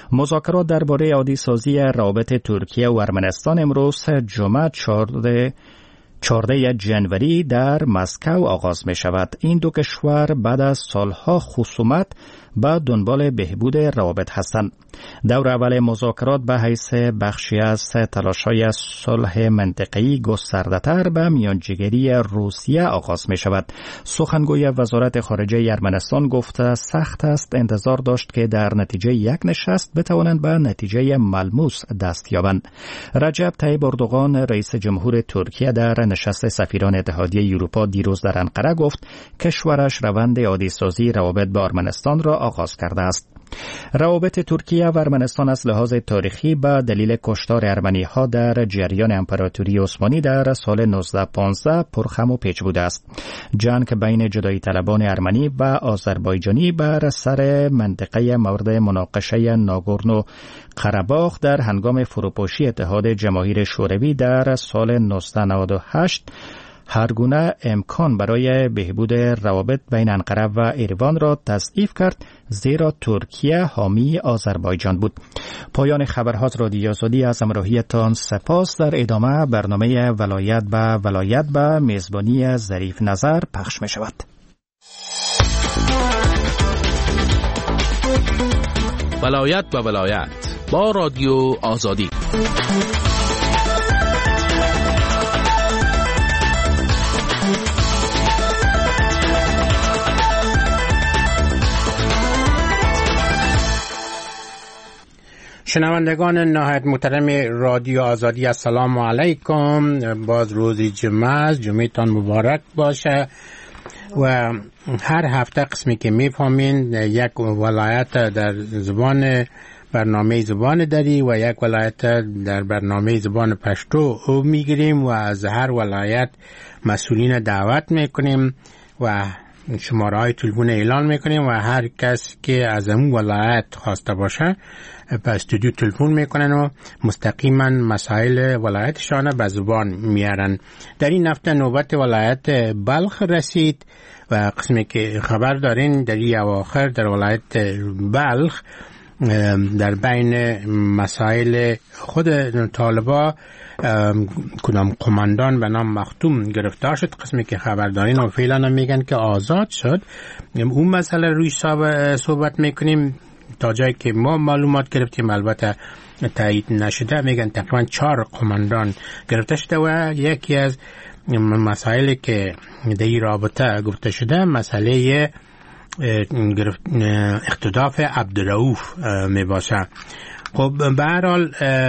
مذاکرات درباره عادی سازی روابط ترکیه و ارمنستان امروز جمعه 14 جنوری در مسکو آغاز می شود. این دو کشور بعد از سالها خصومت به دنبال بهبود روابط هستند. دور اول مذاکرات به حیث بخشی از تلاش‌های صلح منطقه‌ای گسترده‌تر به میانجیگری روسیه آغاز می شود. سخنگوی وزارت خارجه ارمنستان گفته سخت است انتظار داشت که در نتیجه یک نشست بتوانند به نتیجه ملموس دست یابند. رجب طیب اردوغان رئیس جمهور ترکیه در نشست سفیران اتحادیه اروپا دیروز در انقره گفت کشورش روند عادی‌سازی روابط با ارمنستان را آغاز کرده است. روابط ترکیه و ارمنستان از لحاظ تاریخی به دلیل کشتار ارمنی‌ها در جریان امپراتوری عثمانی در سال 1915 پرخم و پیچ بوده است. جنگ بین جدایی طلبان ارمنی و آذربایجانی بر سر منطقه مورد مناقشه ناگورنو قره‌باغ در هنگام فروپاشی اتحاد جماهیر شوروی در سال 1998 هر گونه امکان برای بهبود روابط بین انقره و ایروان را تضعیف کرد، زیرا ترکیه حامی آذربایجان بود. پایان خبرها رادیو آزادی از همراهیتان سپاس. در ادامه برنامه ولایت به میزبانی ظریف نظر پخش می شود. ولایت به ولایت با رادیو آزادی. شنوندگان نهایت محترم رادیو آزادی، السلام علیکم. باز روزی جمعه تان مبارک باشه و هر هفته قسمی که میفهمین یک ولایت در برنامه زبان دری و یک ولایت در برنامه زبان پشتو میگیریم و از هر ولایت مسئولین دعوت میکنیم و شماره های تلفن اعلان میکنیم و هر کس که از اون ولایت خواسته باشه به استودیو تلفن میکنن و مستقیما مسائل ولایتشان به زبان میارن. در این هفته نوبت ولایت بلخ رسید و قسمی که خبر دارین در این اواخر در ولایت بلخ در بین مسائل خود طالبا کدام قماندان به نام مختوم گرفتار شد. قسمی که خبر دارین و فعلا میگن که آزاد شد. اون مسئله روی صحبت میکنیم تا جایی که ما معلومات گرفتیم، البته تایید نشده. میگن تقریبا 4 قماندان گرفته شده و یکی از مسائلی که در این رابطه گفته شده مسئله اختطاف عبدالرؤوف می باشه. خب به هر حال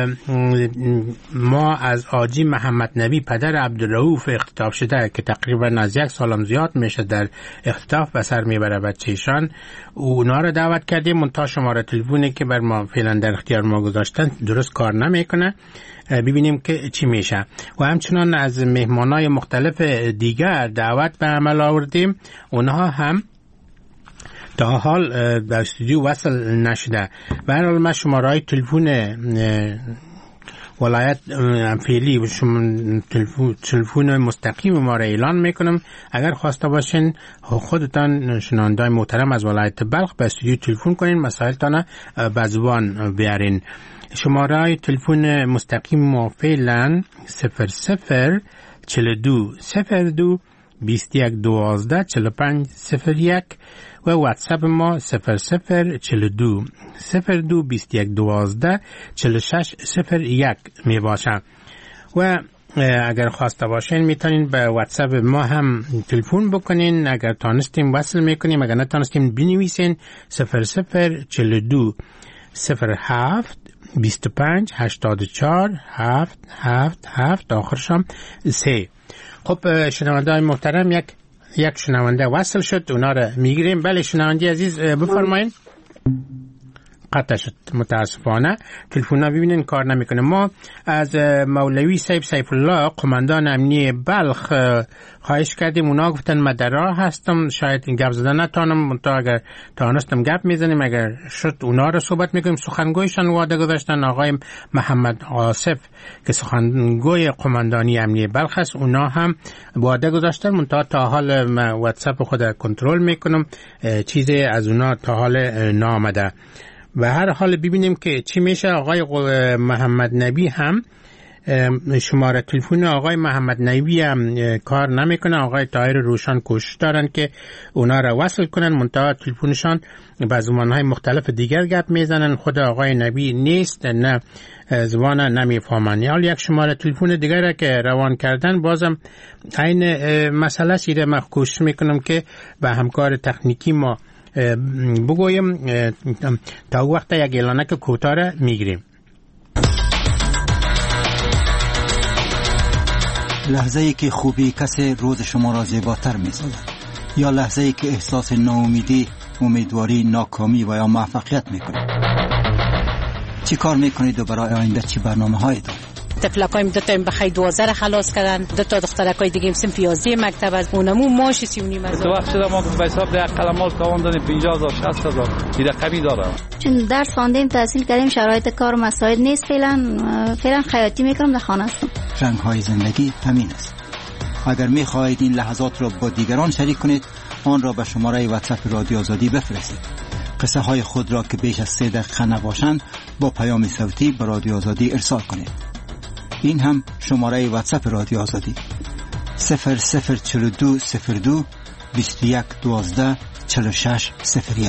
ما از آجی محمد نبی پدر عبدالرؤوف اختطاف شده که تقریبا از 1 سالم زیاد میشه در اختطاف به سر میبره بچه‌شان، اونا رو دعوت کردیم. منتها شماره تلفنی که بر ما فعلا در اختیار ما گذاشتن درست کار نمیکنه. ببینیم که چی میشه. و همچنان از مهمانای مختلف دیگر دعوت به عمل آوردیم، اونها هم تا حال در استودیو وصل نشده. به هر حال من شماره‌های تلفن ولایت فعلی و تلفن مستقیم ما را اعلان میکنم. اگر خواسته باشین خودتان شنونده‌های محترم از ولایت بلخ به استودیو تلفن کنین، مسائلتان به زبان بیارین. شماره‌های تلفن مستقیم ما فعلا 00 42 02 21 12 45 01 و واتساپ ما 00 42 02 21 12 46 01 می باشه. و اگر خواسته باشین میتونین به واتساپ ما هم تلفن بکنین. اگر تانستیم وصل میکنیم، اگر نتانستیم بنویسین 00 42 07 25 84 7 7 7 آخرشم 3. خب شنونده‌های محترم، یک شنونده وصل شد، اونا رو میگیریم. بله شنونده عزیز بفرمایید. قطع شد متاسفانه، تلفن‌ها ببینین کار نمیکنه. ما از مولوی سیف الله قماندان امنیه بلخ خواهش کردیم، اونا گفتن من در راه هستم، شاید این گپ زدن نتونم، تا اگر تانستم گپ میزنیم، اگر شد اونا رو صحبت میکنیم. سخنگویشان وعده گذاشتن، آقای محمد آصف که سخنگوی قماندانی امنیه بلخ است، اونا هم وعده گذاشتن. منتها تا حال من واتساپ خود کنترل میکنم، چیزی از اونا تا حال نامده. و هر حال ببینیم که چی میشه. آقای محمد نبی هم شماره تلفن آقای محمد نبی هم کار نمیکنه. آقای طاهر روشن کوشش دارن که اونا را وصل کنن، منتها تلفنشان به زبانهای مختلف دیگر گپ میزنن. خود آقای نبی نیست، نه زبان نمیفهمن. یا یک شماره تلفن دیگر که روان کردن، بازم این مسئله سیره من کوشش میکنم که به همکار تکنیکی ما بگویم تا وقت یک اعلانک کوتاه را میگیریم. لحظه ای که خوبی کسی روز شما را زیباتر می سازد، یا لحظه ای که احساس ناامیدی، امیدواری، ناکامی و یا موفقیت می کنید. چی کار می کنید و برای آینده چی برنامه هایی دارید؟ تفلکایم 2 تا بخیر 12 خلاص کردن، 2 تا دخترکای دیگه صنف 11 مکتب از اونمو ماش 39,000. تو وقت شده ما به حساب ده قلمال تواندن 50,000 60,000 این رقمی داره. چون درس خواندیم، تحصیل کردیم، شرایط کار مساعد نیست. فعلا خیاطی میکنم، در خانه هستم. رنگ های زندگی همین است. اگر می خواهید این لحظات را با دیگران شریک کنید، آن را به شماره واتساپ رادیو آزادی بفرستید. قصه های خود را که بیش از 3 دقیقه نباشند با پیام صوتی به رادیو آزادی ارسال کنید. این هم شماره واتساپ رادیو آزادی 0042 02 21 12 46 01.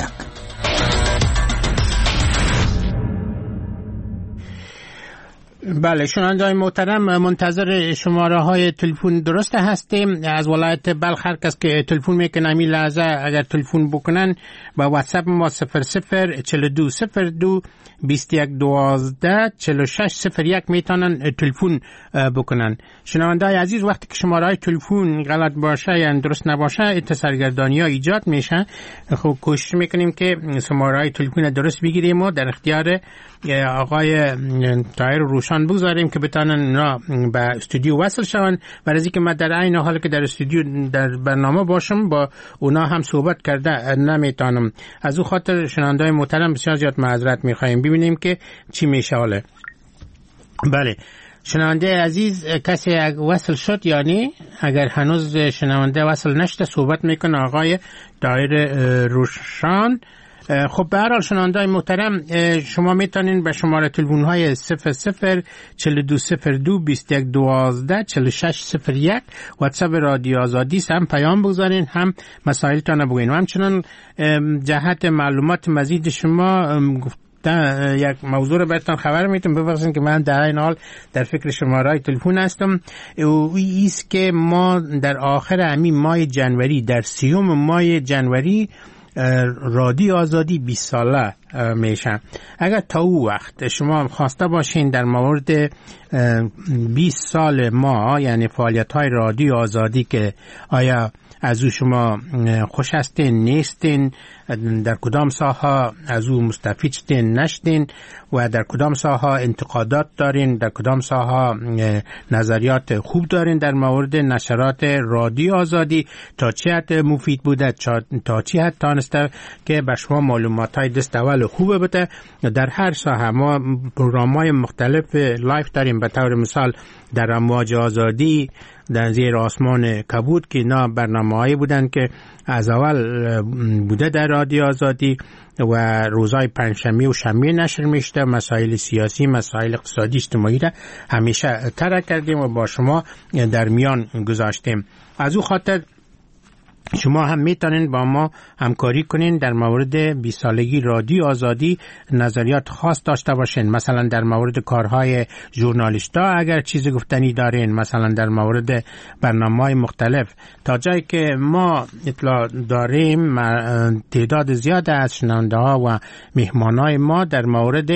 بله، شنوندگان محترم، منتظر شماره های تلفن درست هستیم. از ولایت بلخ هر کس که تلفن میکنه این لحظه اگر تلفن بکنن با واتساپ ما 0042 02 21 12 46 01 میتونن تلفن بکنن. شنوندگان عزیز، وقتی که شماره های تلفن غلط باشه یا درست نباشه سرگردانی ها ایجاد میشه. خب کوشش میکنیم که شماره های تلفن درست بگیریم و در اختیار آقای طاهر روشن بگذاریم که بتانن اونا به استودیو وصل شون. برای اینکه من در این حال که در استودیو در برنامه باشم با اونا هم صحبت کرده نمیتونم. از او خاطر شنونده‌های محترم بسیار زیاد معذرت میخوایم. ببینیم که چی میشه حالا. بله شنونده عزیز، کسی وصل شد یعنی اگر هنوز شنونده وصل نشده صحبت میکنه آقای طاهر روشن. خب به هر حال شنونده‌های محترم، شما میتونین به شماره تلفن های 004202 21 12 46 01 واتساپ رادیو آزادی هم پیام بگذارین، هم مسائلتان بگوین. و همچنان جهت معلومات مزید شما یک موضوع رو براتون خبر میتونم. ببخشید که من در این حال در فکر شماره تلفن هستم. ایست که ما در آخر همین ماه جنوری، در 30 ماه جنوری رادیو آزادی 20 ساله میشه. اگر تا او وقت شما خواسته باشین در مورد 20 سال ما، یعنی فعالیت های رادیو آزادی که آیا از او شما خوش هستین نیستین، در کدام ساحه از او مستفید شدین نشدین و در کدام ساحه انتقادات دارین، در کدام ساحه نظریات خوب دارین در مورد نشرات رادیو آزادی، تا چه حد مفید بوده، تا چه حد تانسته که به شما معلومات های دست اول خوبه بده. در هر ساحه ما پروگرام های مختلف لایف داریم. به طور مثال در امواج آزادی، در زیر آسمان کبود که اینا برنامه‌هایی بودن که از اول بوده در رادیو آزادی و روزهای پنجشنبه و شنبه نشر میشده. مسائل سیاسی، مسائل اقتصادی، اجتماعی را همیشه طرح کردیم و با شما در میان گذاشتیم. از او خاطر شما هم میتونین با ما همکاری کنین در مورد 20 سالگی رادیو آزادی، نظریات خاص داشته باشین. مثلا در مورد کارهای ژورنالیستا اگر چیزی گفتنی دارین، مثلا در مورد برنامه‌های مختلف. تا جایی که ما اطلاع داریم تعداد زیاد از شنونده‌ها و مهمانای ما در مورد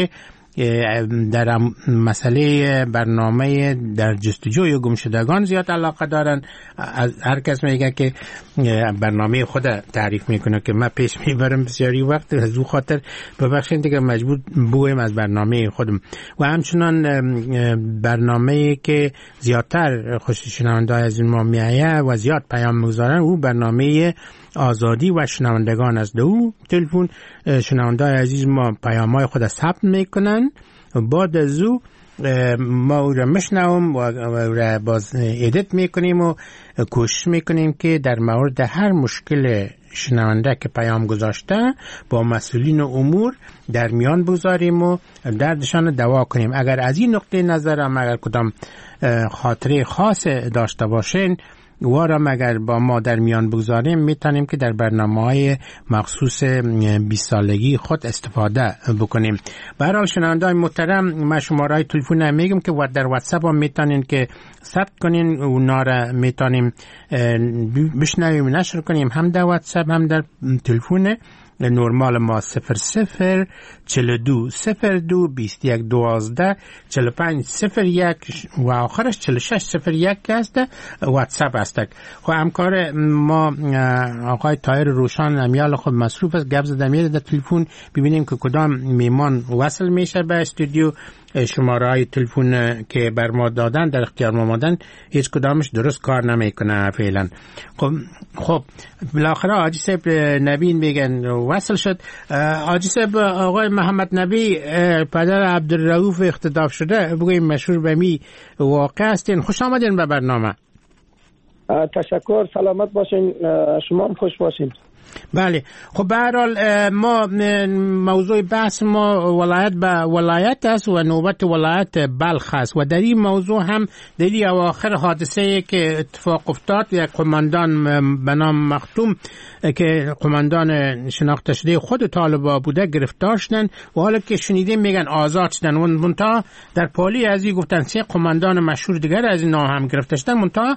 در مسئله برنامه در جستجوی گمشدگان زیاد علاقه دارن. هر کس میگه که برنامه خود تعریف میکنه که من پیش میبرم بسیاری وقت، از او خاطر ببخشید دیگه مجبور بگویم از برنامه خودم. و همچنان برنامه که زیادتر خوش شنونده از این ما میایه و زیاد پیام میگذارن، او برنامه آزادی و شنوندگان از دو تلفن. شنونده عزیز ما پیام‌های خود ثبت میکنن، بعد از او ما او را میشنویم و را باز ادیت میکنیم و کوشش میکنیم که در مورد هر مشکل شنونده که پیام گذاشته با مسئولین امور در میان بگذاریم و دردشان دوا کنیم. اگر از این نقطه نظر هم اگر کدام خاطره خاص داشته باشین وارم اگر با ما در میان بگذاریم میتونیم که در برنامه‌های مخصوص 20 سالگی خود استفاده بکنیم. به هر حال شنونده‌های محترم، من شماره‌های تلفن میگم که در واتساپ هم میتونین که ثبت کنین، اونا را میتونیم بشنویم نشر کنیم هم در واتساپ هم در تلفن نورمال ما 00 42 02 21 12 45 01 و آخرش 46 01 است واتساپ است. خب همکار ما آقای طاهر روشن امیال خود مصروف است، گپ زدم در تلفن ببینیم که کدام میمان وصل میشه به استودیو. شماره های تلفن که بر ما دادن در اختیار ما مادن هیچ کدامش درست کار نمیکنه فعلا. خب بالاخره حاجی صاحب نبی میگن وصل شد. حاجی صاحب، آقای محمد نبی پدر عبدالرؤوف اختطاف شده بگویم مشهور به می واقع هستین. خوش آمدین به برنامه. تشکر، سلامت باشین، شما هم خوش باشین. بله، خب به هر حال ما موضوع بحث ما ولایت به ولایت است و نوبت ولایت بلخ است و در این موضوع هم در این اواخر حادثه که اتفاق افتاد، یک قماندان به نام مختوم که قماندان شناخته شده خود طالبا بوده گرفتار شدن و حالا که شنیدیم میگن آزاد شدن. منتها در پالی از این گفتن 3 قماندان مشهور دیگر از این نام هم گرفته شدن، منتها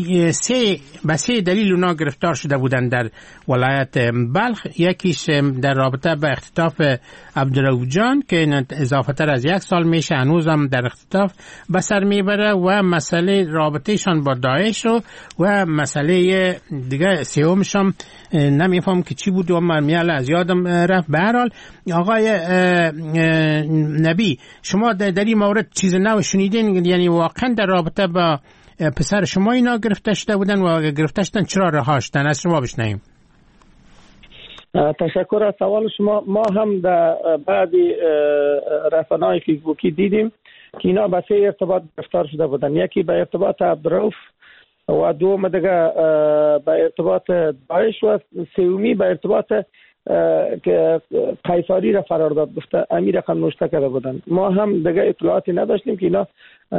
3 دلیل اونا گرفتار شده بودن در ولایت بلخ. یکیش در رابطه به اختطاف عبدالرؤوف جان که اضافه تر از 1 سال میشه هنوزم در اختطاف به سر میبره و مسئله رابطهشان با داعش و مسئله دیگه سومش هم نمیفهم که چی بود و میال از یادم رفت. به هر حال آقای نبی، شما در این مورد چیز نو شنیدین؟ یعنی واقعا در رابطه با پسر شما اینا گرفته شده بودن و گرفته شدن چرا رها شدن؟ از شما بشنویم. تشکر از سوال شما. ما هم در بعضی رسانه‌های فیسبوکی دیدیم که اینا به 3 ارتباط گرفتار شده بودن. یکی به ارتباط عبدالرؤوف و دوم دیگه به ارتباط داعش و سومی به ارتباط که قیصری را فرار داد، گفته امیر رقم نوشته کرده بودن. ما هم دیگه اطلاعاتی نداشتیم که اینا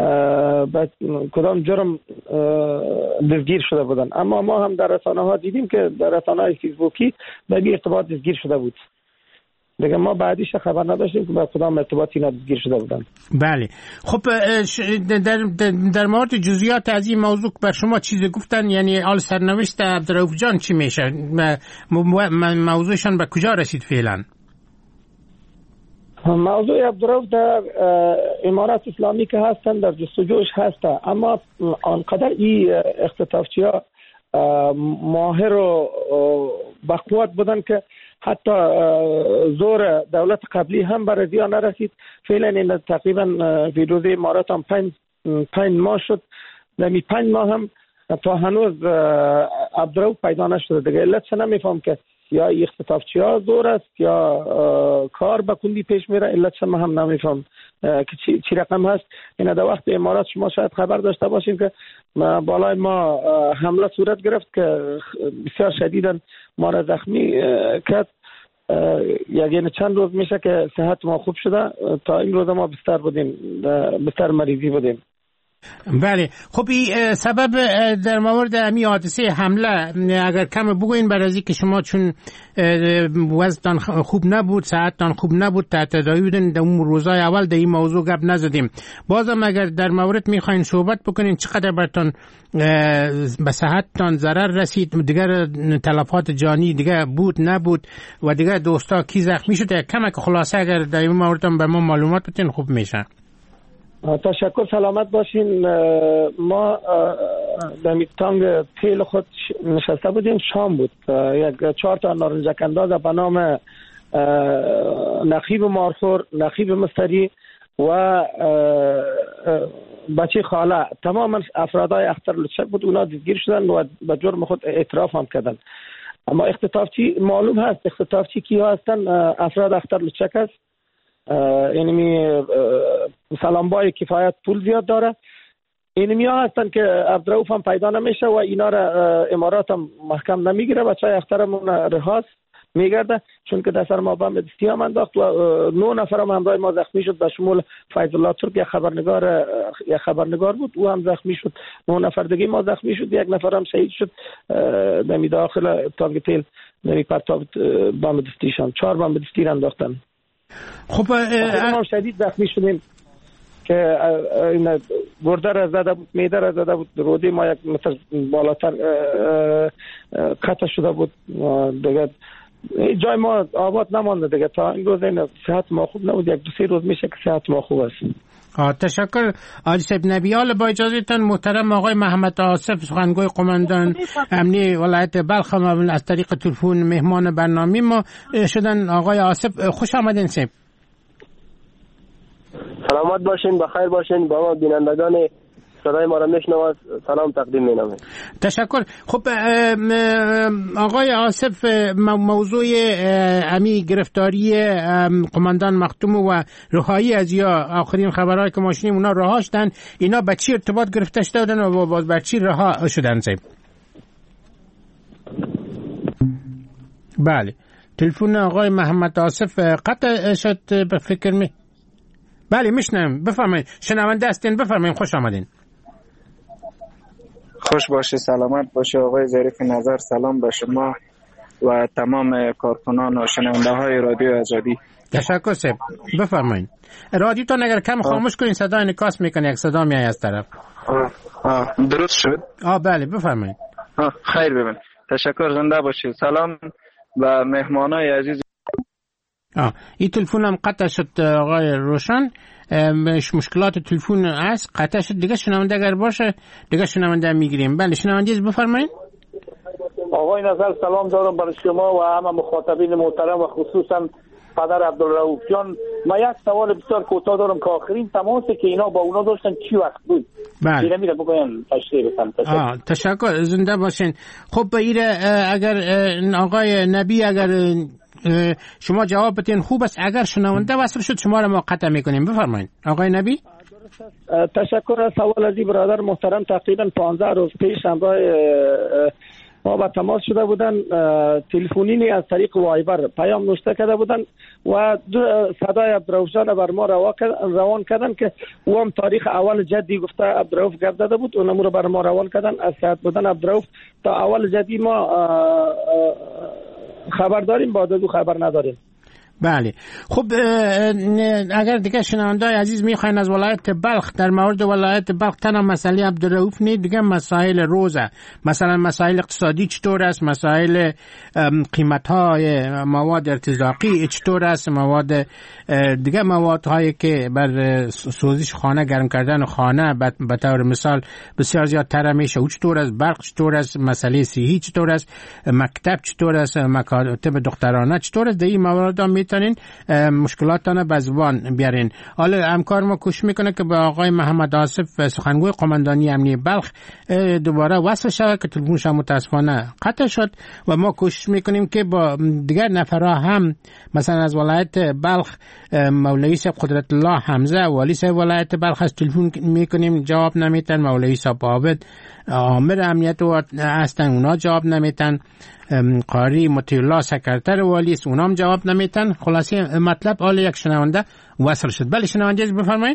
کدام جرم دستگیر شده بودن، اما ما هم در رسانه ها دیدیم که در رسانه های فیسبوکی به این ارتباط دستگیر شده بود. دیگه ما بعدیش خبر نداشتیم که به کدام ارتباطی اینا دستگیر شده بودن. بله، خب در مورد جزئیات از این موضوع بر شما چیزی گفتن؟ یعنی حال سرنوشت عبدالرؤوف جان چی میشه؟ موضوعشان به کجا رسید فعلا؟ موضوع عبدالرؤوف در امارات اسلامی که هستن در جستجوش هسته، اما آنقدر این اختطافچی ها ماهر و بقوت بودن که حتی زور دولت قبلی هم بر زیان نرسید. فعلا این تقریبا ویروز امارات هم 5 ماه شد. نمی 5 ماه هم تا هنوز عبدالرؤوف پیدا نشده. دیگه علتش نمیفهم که یا اختطافچی ها زور است یا کار به کندی پیش میره. علتش هم نمیفهم که چی رقم هست. این در وقت امارات شما شاید خبر داشته باشیم که بالای ما حمله صورت گرفت که بسیار شدیداً ما را زخمی کرد. یعنی چند روز میشه که صحت ما خوب شده. تا این روز ما بستر مریضی بودیم. بله، خب این سبب در مورد امی حادثه حمله اگر کم بگوین برای که شما چون وضعتان خوب نبود، صحتتان خوب نبود، تحت تداوی بودن، در اون روزای اول در این موضوع گپ نزدیم. بازم اگر در مورد میخواین صحبت بکنین چقدر برتان به صحتتان ضرر رسید، دیگر تلفات جانی دیگر بود نبود و دیگر دوستا کی زخمی شده، کمک خلاصه اگر در این مورد به ما معلومات بدین خوب میشه. تشکر، سلامت باشین. ما در تانگ تیل خود نشسته بودیم، شام بود. 4 تا نارنجک انداز به نام نقیب مارخور، نقیب مستری و بچه خاله، تماما افرادای اختر لچک بود. اونا دستگیر شدن و به جرم خود اعتراف هم کردن. اما اختطافچی معلوم هست اختطافچی کیا هستن؟ افراد اختر لچک است. یعنی سلامبای کفایت پول زیاد داره. اینمیا هستن که عبدالرؤوف هم پیدا نمیشه و اینا را امارات هم محکم نمیگیره. بچهای اخترمون رهاست میگرده چون که دستر ما بم دستی هم انداخت و 9 نفر هم همراه ما زخمی شد، به شمول فیض الله ترک یک خبرنگار بود، او هم زخمی شد. 9 نفر دیگه ما زخمی شد، یک نفر هم شهید شد دمی داخل تانک تیل دمی پرتاب بم دستیشان. 4 بم دستی انداختن. خب ما شدید زخمی شدیم که این گرده را زده بود، معده را زده بود، روده ما یک متر بالاتر قطع شده بود دیگه. جای ما آباد نمانده دیگه. تا این روز این صحت ما خوب نبود، 1-2-3 روز میشه که صحت ما خوب است. تشکر حاجی صاحب نبیال. با اجازهتان محترم آقای محمد آصف سخنگوی قماندان امنی ولایت بلخ از طریق تلفن مهمان برنامه ما شدن. آقای آصف خوش آمدین. صاحب سلامت باشین، بخیر باشین. با ما بینندگان صدای ما را میشنوند سلام تقدیم مینامم. تشکر. خب آقای آصف، موضوع امی گرفتاری قماندان مختوم و رهایی از یا آخرین خبرهایی که ما شنیدیم اونا رها شدن، اینا به چی ارتباط گرفته شدن و باز به چی رها شدن؟ صاحب بله، تلفن آقای محمد آصف قطع شد به فکر می. بله میشنم، بفرمایید. شنونده هستین، بفرمایید. خوش آمدین. خوش باشی، سلامت باشی آقای ظریف نظر. سلام به شما و تمام کارکنان و شنونده های رادیو آزادی. تشکر صاحب. بفرمایید. رادیوتون اگر کم خاموش کنین صدا انعکاس میکنه، یک صدا میاد از طرف. درست شد؟ بله بفرمایید. خیر ببین. تشکر، زنده باشی. سلام و مهمانای عزیز. این تلفن هم قطع شد آقای روشن. مشکلات تلفن است، قطع شد. دیگه شنونده اگر باشه دیگه شنونده میگیریم. بله شنونده بفرمایید. آقای نظر سلام دارم برای شما و همه مخاطبین محترم و خصوصا پدر عبدالرؤوف جان. من یک سوال بسیار کوتاه دارم که آخرین تماسی که اینا با اونا داشتن چی وقت بود؟ بله میره بگوین تشریح بکنم. تشکر، زنده باشین. خب اگر آقای نبی اگر شما جواب بدین خوب است، اگر شنونده وصل شد شما را ما قطع میکنیم. بفرمایید آقای نبی. تشکر از سوال از برادر محترم. تقریبا 15 روز پیش همراه ما با تماس شده بودن، تلفنی از طریق وایبر پیام نوشته کرده بودن و صدای عبدالرؤوف جان بر ما روان کردن که او هم تاریخ اول جدی گفته عبدالرؤوف گپ داده بود، اونم رو بر ما روان کردن. از صحت بودن عبدالرؤوف تا اول جدی ما خبر داریم، با دو خبر نداریم. بله خب اگر دیگه شنونده‌های عزیز میخواین از ولایت بلخ در مورد ولایت بلخ تنها مسئله عبدالرؤوف نیست، دیگه مسائل روزه، مثلا مسائل اقتصادی چطور است، مسائل قیمت‌های مواد ارتزاقی چطور است، مواد دیگه موادهایی که بر سوزش خانه، گرم کردن خانه به طور مثال بسیار زیادتر میشه، او چطور است، برق چطور است، مسئله صحی چطور است، مکتب چطور است، مکاتب دخترانه چطور است، در این موارد میتونین مشکلاتتان به زبان بیارین. حالا همکار ما کوشش میکنه که به آقای محمد آصف سخنگوی قماندانی امنی بلخ دوباره وصل شود که تلفنش متاسفانه قطع شد و ما کوشش میکنیم که با دیگر نفرها هم مثلا از ولایت بلخ مولوی صاحب قدرت الله حمزه والی صاحب ولایت بلخ از تلفن میکنیم جواب نمیتن، مولوی صاحب عابد آمر امنیت هستن اونا جواب نمیتن، قاری مطیع الله سکرتر والی است اونام جواب نمیتن. خلاصی مطلب حال یک شنونده وصل شد. بله شنونده بفرمایید.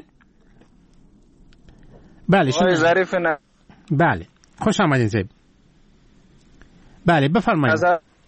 بله ظریف نه. بله خوش آمدین زیب. بله بفرمایید.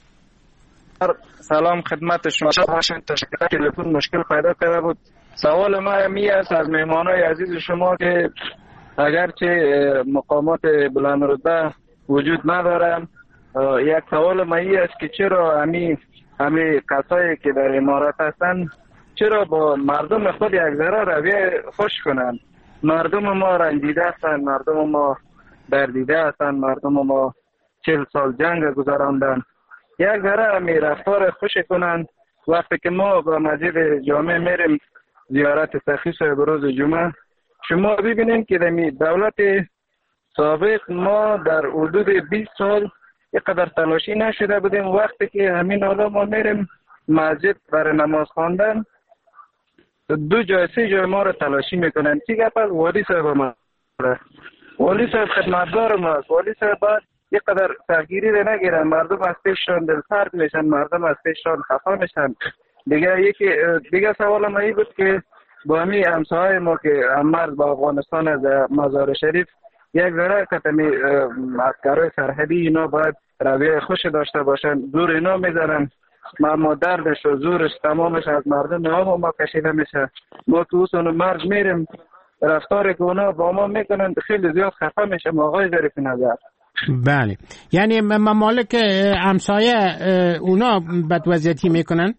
سلام خدمت شما. تشکر. تلفن مشکل پیدا کرده بود. سوال ما می است از مهمانای عزیز شما که اگرچه مقامات بلند رتبه وجود ندارن، یک سوال مایی است که چرا همه کسایی که در امارات هستن چرا با مردم خود یک ذره رویه خوش کنن؟ مردم ما رنجیده هستن، مردم ما دردیده هستن، مردم ما 40 سال جنگ گذراندن، یک ذره همه رفتار خوش کنن. وقتی که ما با مسجد جامع میریم زیارت تخصیص بروز جمعه، شما ببینید که در دولت سابق ما در حدود 20 سال اینقدر تلاشی نشده بودیم. وقتی که همین حالا ما میریم مسجد برای نماز خواندن، 2 جای 3 جای ما رو تلاشی میکنن. چی گپ است؟ والی صاحب ما والی صاحب خدمتگار ماست. والی صاحب باید یک قدر سرگیری رو نگیرن، مردم از پیششان دلسرد میشن، مردم از پیششان خفا میشن. دیگه سوال ما این بود که با همی همسایه ما که مرز با افغانستان از مزار شریف یک ذره کتمی عسکرای سرحدی اینا باید رویه خوش داشته باشن، زور اینا میزنن، ما دردش و زورش تمامش از مردم ما کشیده میشه. ما تو اون مرز میریم، رفتاری که اونا با ما میکنن خیلی زیاد خفه میشه. آقای ظریف نظر بله، یعنی ممالک همسایه اونا بدوضعیتی میکنن؟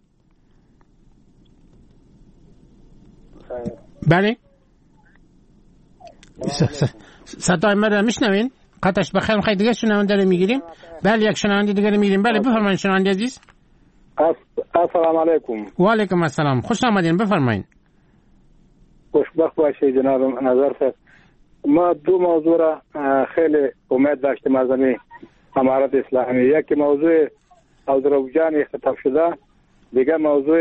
بله صدای من رو میشنوین؟ قطعش بخیر. میخوایی دیگه شنونده رو میگیریم؟ بله یک شنونده دیگه رو میگیریم. بله بفرمایید شنونده عزیز. السلام علیکم. و علیکم السلام، خوش آمدین، بفرمایید. خوشبخت باشید جناب نظر صاحب. ما 2 موضوع را خیلی امید داشتیم از امارت اسلامی. یکی موضوع آذربایجان اختطاف شده، دیگه موضوع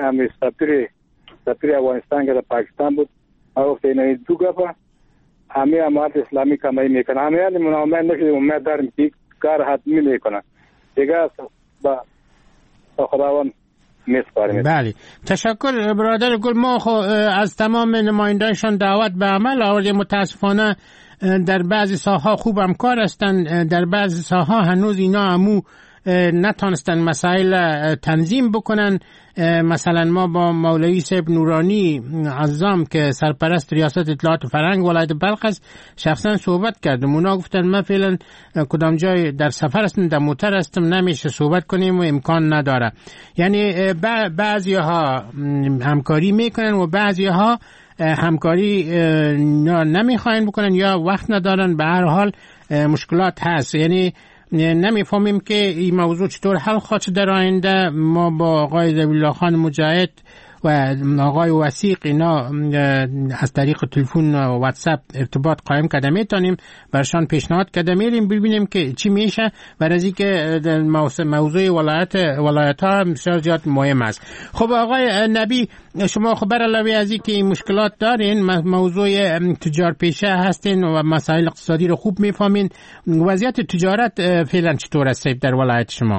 سفیر افغانستان که در پاکستان بود. وقت این 2 گپا همه امارت اسلامی کمایی میکنه. همه منامه نشده، امید داریم که کار حتمی میکنه. دیگه با خداوند میسپاریم. بله تشکر برادر گل. ما از تمام نمایندهشان دعوت به عمل آوردیم. متاسفانه در بعضی ساحات خوب همکار هستند، در بعضی ساحات هنوز اینا همو نتانستن مسائل تنظیم بکنن. مثلا ما با مولوی صاحب نورانی عزام که سرپرست ریاست اطلاعات فرهنگ ولایت بلخ است شخصا صحبت کردم. اونا گفتن ما فعلا کدام جای در سفر هستم، در موتر هستم، نمیشه صحبت کنیم و امکان نداره. یعنی بعضی ها همکاری میکنن و بعضی ها همکاری نمیخواین بکنن یا وقت ندارن. به هر حال مشکلات هست. یعنی نمیفهمیم که این موضوع چطور حل خواهد شد در آینده. ما با آقای ذبیحالله خان مجاهد و آقای وثیق اینا از طریق تلفن و واتساپ ارتباط قائم کرده میتونیم برشان پیشنهاد کرده میریم ببینیم که چی میشه. برای که موضوع ولایت ها بسیار زیاد مهم است. خب آقای نبی شما خبر علاوه از این که این مشکلات دارین، موضوع تجار پیشه هستین و مسائل اقتصادی رو خوب میفهمین، وضعیت تجارت فعلا چطور است در ولایت شما؟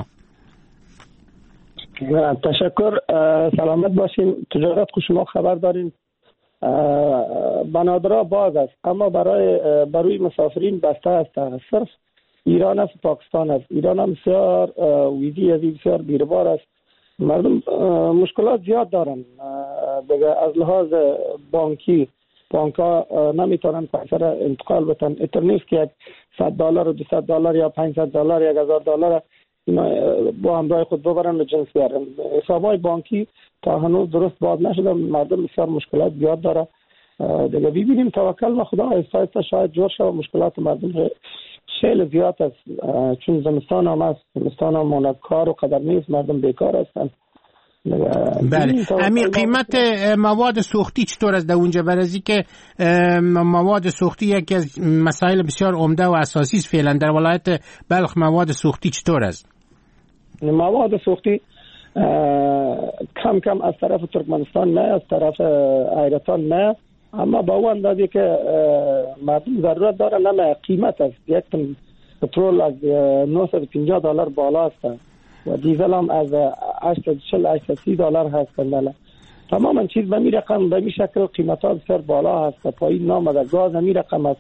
تشکر. سلامت باشین. تجارت خود شما خبر دارین بنادرها باز است، اما برای مسافرین بسته است. صرف ایران است، پاکستان است. ایران هم بسیار ویزی از بسیار بیربار است. مردم مشکلات زیاد دارن. از لحاظ بانکی بانک‌ها نمیتونن پیسه را انتقال بتن. اتر نیست که $100 و $200 یا $500 $1000 اینا با همراه خود ببرن و جنس بیارن. حسابای بانکی تا هنوز درست باز نشده. مردم بسیار مشکلات زیاد داره. دیگه ببینیم توکل به خدا آهسته شاید جور شه. مشکلات مردم خیلی زیاد است، چون زمستان هم است. زمستان هم کار و قدر نیست، مردم بیکار هستند. بله. همین قیمت مواد سوختی چطور است در اونجا؟ برای که مواد سوختی یکی از مسائل بسیار عمده و اساسی است فعلا در ولایت بلخ. مواد سوختی چطور است؟ مواد سوختی کم کم از طرف ترکمنستان نه، از طرف ایران نه، اما با اون اندازه که مردم ضرورت داره نه. قیمت است. یک تن پترول از $950 بالا است و دیزل هم از $840-830 هست. تماما چیز به می رقم به می شکل قیمت ها بسیار بالا هست. پایین نامده. گاز می رقم است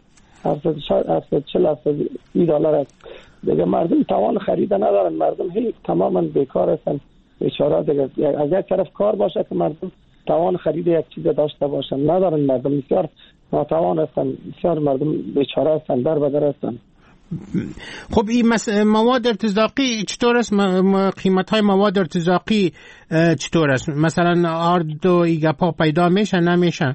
$740-830 است. دیگه مردم توان خرید ندارن. مردم هیچ تماما بیکار هستن. بیچاره دیگه از یک طرف کار باشه که مردم توان خرید یک چیز داشته باشن ندارن. مردم بسیار ناتوان هستن. بسیار مردم بیچاره هستن، در بدر هستن. خب این مواد ارتزاقی چطور است؟ قیمت های مواد ارتزاقی چطور است؟ مثلا آرد و ایگپا پیدا میشه نمیشه؟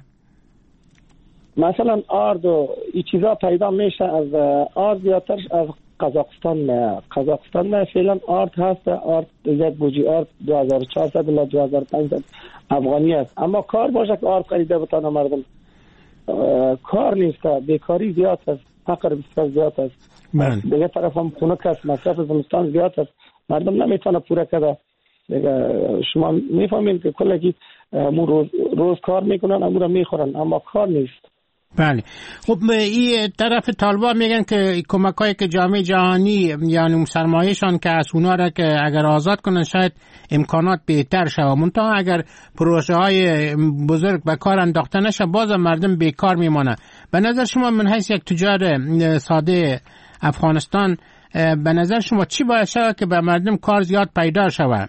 مثلا آرد و این چیزا پیدا میشه. از آرد زیادتر از قزاقستان نه فعلا آرد هست. آرد یک بوجی آرد 2400 الی 2500 افغانی است. اما کار باشه که آرد خریده بتانه مردم کار نیست. بیکاری زیاد است، فقر بسیار زیاد است. دیگه طرف هم خنک است، مصرف زمستان زیاد است. مردم نمیتونه پوره کنه. شما میفهمین که کلگی روز کار میکنن امورا میخورن اما کار نیست. بله. خب این طرف طالبان میگن که کمکایی که جامعه جهانی یعنی سرمایه‌شان که از اونا را که اگر آزاد کنن شاید امکانات بهتر شود، منتها اگر پروژه های بزرگ به کار انداخته نشه بازم مردم بیکار میمانه. به نظر شما من حیث یک تجار ساده افغانستان به نظر شما چی باید شود که به مردم کار زیاد پیدا شود؟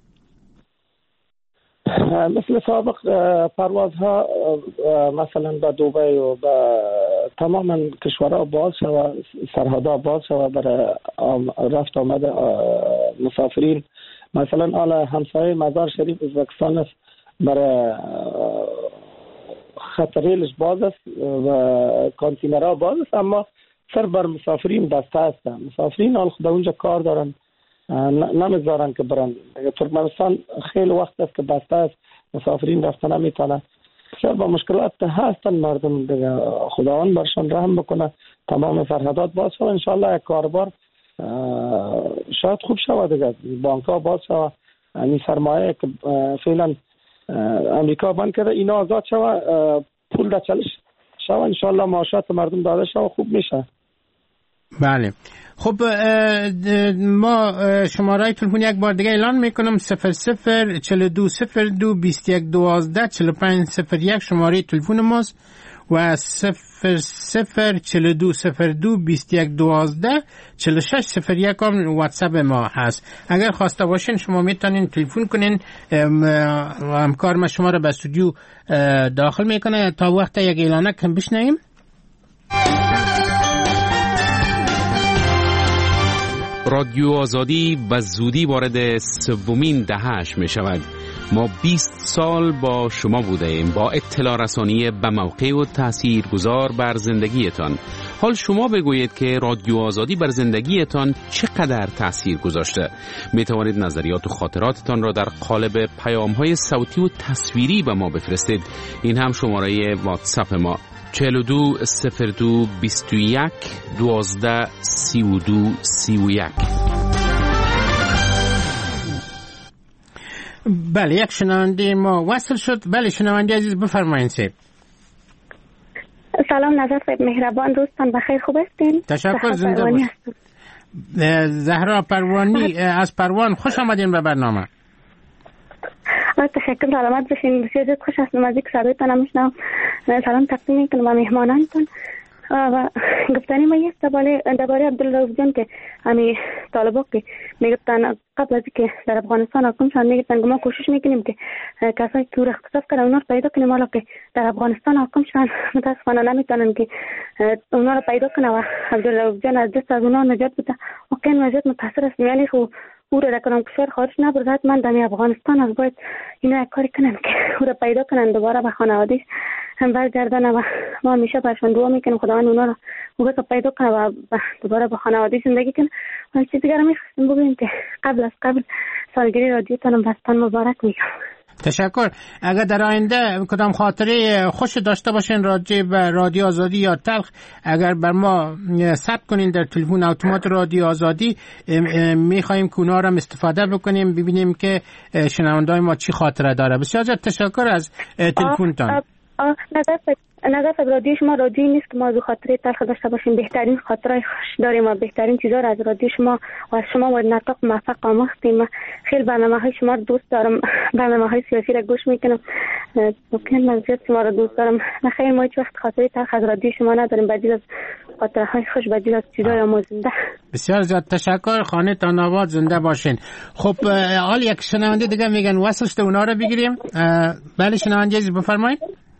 مثل سابق پروازها مثلا به دبی و به تمام کشورها باز شود، سرحدها باز شود برای رفت آمد مسافرین. مثلا حالا همسایه مزار شریف ازبکستان است، برای خط ریلش باز است و کانتینرها باز است، اما سر بر مسافرین بسته است. مسافرین حال خود اونجا کار دارن، نمیذارن که برن. ترکمنستان خیلی وقت است که بسته است، مسافرین رفتن نمیتونن. بسیار با مشکلات هستن مردم دیگه. خداوند برشان رحم بکنه، تمام سرحدات باز شود انشالله. یک کاربار شاید خوب شود دیگه، بانک ها باز شود، این سرمایه که فعلا امریکا بند کرده اینا آزاد شود، پول در چالش شود انشالله، معاشات مردم داده شود، خوب میشه. بله. خب ما شماره تلفن یک بار دیگه اعلان میکنم 00420221124501 شماره تلفن ماست و 00420221124601 هم واتساپ ما هست. اگر خواسته باشین شما میتونین تلفن کنین، همکار ما شما رو به استودیو داخل میکنه تا وقت یک اعلانه کم بشنویم. رادیو آزادی به زودی وارد سومین دهه‌اش می شود. ما 20 سال با شما بوده ایم، با اطلاع رسانی به موقع و تاثیرگذار بر زندگیتان. حال شما بگویید که رادیو آزادی بر زندگیتان چقدر تاثیر گذاشته. می توانید نظریات و خاطراتتان را در قالب پیام‌های صوتی و تصویری به ما بفرستید. این هم شماره واتساپ ما 420221123231. بله، یک شنونده ما وصل شد. بله شنونده عزیز بفرمایید. سلام نظر صاحب، مهربان، روزتان بخیر، خوب هستین؟ تشکر، زنده باشید. زهرا پروانی از پروان، خوش آمدین به برنامه. تشکر، سلامت باشین. بسیار خوش هستم از اینکه صدایتان هم میشنوم. سلام تقدیم میکنم به مهمانانتون و گفتنی ما یک درباره عبدالرؤوف جان که همین طالبا که میگفتن قبل از اینکه در افغانستان حاکم شدن میگفتن که ما کوشش میکنیم که کسایی که اختصاص کردن اونا رو پیدا کنیم، حالا که در افغانستان حاکم شدن متاسفانه نمیتونن که اونا رو پیدا کنن و عبدالرؤوف جان از دست از اونا نجات بده. واقعا وضعیت متاثر است، یعنی خو او را کنم کشور خارج نبرد، من در افغانستان از باید اینا یک کاری کنن که او را پیدا کنن دوباره به خانواده‌اش هم برگردن و ما همیشه برشان دعا میکنیم خداوند اونا را او پیدا کنه و دوباره به خانواده زندگی کنه. و چیز دیگر می‌خواستم بگم که قبل سالگیری رادیوتان بستان مبارک میگم. تشکر. اگر در آینده کدام خاطره خوش داشته باشین راجع به رادیو آزادی یا تلخ، اگر بر ما ثبت کنین در تلفن اتومات رادیو آزادی، میخوایم که اونا رو استفاده بکنیم ببینیم که شنونده‌های ما چی خاطره داره. بسیار تشکر از تلفنتان. نظر رادیو شما رادیویی نیست که ما از خاطره تلخ داشته باشیم، بهترین خاطرهای خوش داریم و بهترین چیزا رو از رادیو شما و از شما و نطق موفق آموختیم. خیلی برنامه‌های شما رو دوست دارم، برنامه‌های سیاسی رو گوش میکنم، واقعا زیاد شما رو دوست دارم. خیلی ما هیچ وقت خاطره تلخ از رادیو شما نداریم، بدیل از خاطرهای خوش، بدیل از چیزای آموزنده. بسیار زیاد تشکر، خانه تا آباد زنده باشین. خب حال یک شنونده دیگه میگن وصل شده، اونا رو بگیریم. بله شنونده عزیز بفرمایید.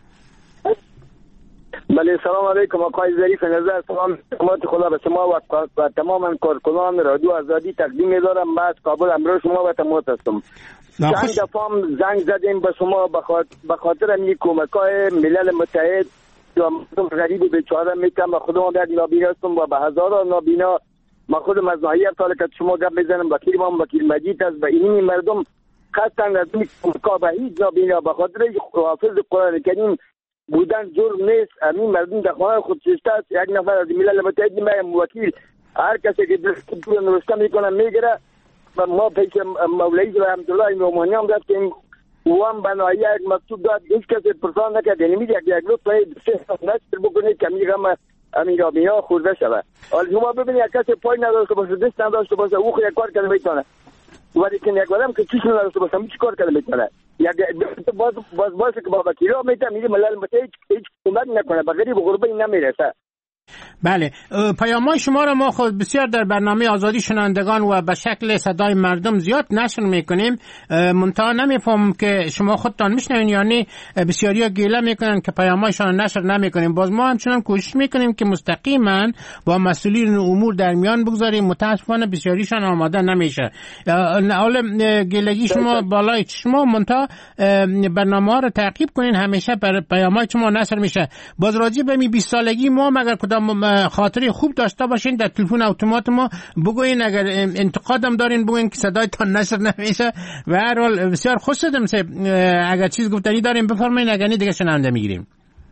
بله سلام علیکم آقای ظریف نظر، سلام خدا به شما و تمام کارکنان رادیو آزادی تقدیم می‌دارم. من از کابل امروز شما و تماس هستم. چند دفعه زنگ زدیم به شما به خاطر این کمک‌های ملل متحد یا مردم غریب و بیچاره میکنم و خودم یک نابینا هستم و به هزاران نابینا من خودم از ناحیه سال که شما گپ میزنم، وکیل ما وکیل مجید است و این مردم خواستن از این کمک‌ها به هیچ نابینا به خاطر حافظ قرآن کریم بودن جرم نیست. همین مردم در خانه خود شسته است. یک نفر از ملل متحد میایم وکیل هر کسی که پول نوشته میکنه میگیره ما پیش مولوی رحمتالله رومانی هم رفتیم و هم بنایی یک مکتوب داد هیچ کسی پرسان نکرد یعنی یک روز پای نشر بکنید که میگم امیرابیا خورده شود حالا شما ببینید یک کسی پای نداشته باشه دست نداشته باشه او یک کار کرده میتونه ولی که یک آدم که چیزی نداشته باشه هیچ کار کرده میتونه یک باز که با وکیلا میتونه میگه ملل متحد هیچ کمک نکنه به غریب و غربه نمیرسه. بله پیام‌های شما را ما خود بسیار در برنامه آزادی شنوندگان و به شکل صدای مردم زیاد نشر میکنیم منتها نمیفهمم که شما خودتان میشنوین یعنی بسیاریا گیله میکنن که پیام‌هایشان نشر نمیکنیم باز ما همچنان کوشش میکنیم که مستقیما با مسئولین امور در میان بگذاریم متاسفانه بسیاریشان آماده نمیشه حالا گیلگی شما بالای شما منتها برنامه‌ها رو تعقیب کنین همیشه پیام‌های شما نشر میشه باز راجع به 20 سالگی ما مگر خاطری خوب داشته باشین در تلفن اتومات ما بگوین اگر انتقادم دارین بگوین که صدایتان نشر نمیشه و هر حال بسیار خوش شدم اگر چیز گفتنی دارین بفرمایین اگر نه دیگه شنونده میگیریم.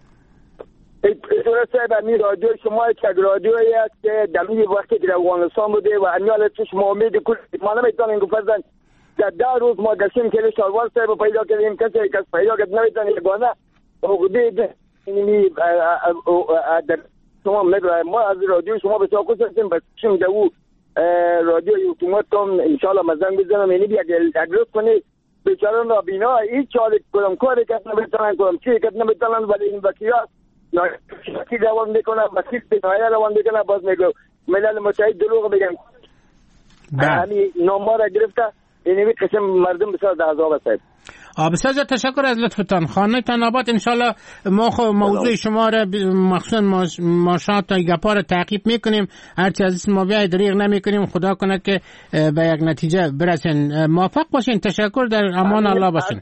صاحب امیر رادیو شما یک رادیویی است که در وقتی که افغانستان بوده و امیال شما امید کل ما نمیتونیم گفتن در 10 روز ما گشتیم که شاروار صاحب پیدا کردیم کسی پیدا کرد نمیتونه یگانه حقوقی شما ما از رادیو شما به چاکو هستیم بسیم دو رادیو حکومت هم انشاءالله مزنگ بزنم یعنی اگرد کنی بیچاران را بینا هیچ چالی کنم کاری کت نمیتونن کنم چی کت نمیتونن ولی این وکیات شکی روان میکنن وکیل بینایه روان میکنن باز میگو ملل متحد دروغ بگن همین نامه را گرفته اینوی قسم مردم بسیار در عذاب هستید. بسیار تشکر از لطفتان خانه تنابات انشالله ما موضوع شما را مخصوصا ما تا گپا را تعقیب میکنیم هرچی از ما بیای دریغ نمیکنیم خدا کنه که به یک نتیجه برسین موفق باشین تشکر در امان الله باشین.